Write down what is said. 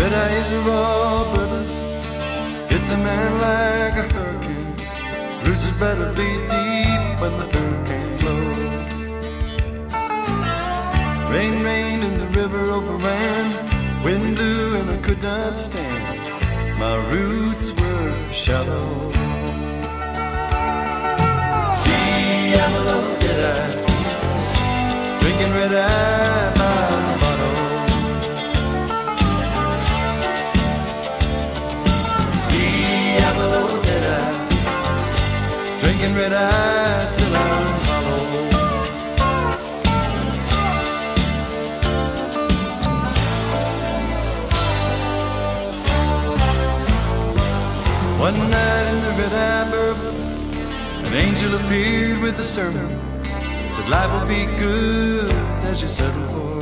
red-eye is a raw bourbon, hits a man like a hurricane. Roots had better be deep when the hurricane blows. Rain rained and the river overran, wind blew and I could not stand. My roots were shallow. Diablo, did I drinking red-eye by the bottle. Diablo, did I drinking red-eye till I'm hollow. One night in the red-eye bourbon, an angel appeared with a sermon. Said life will be good as you settle for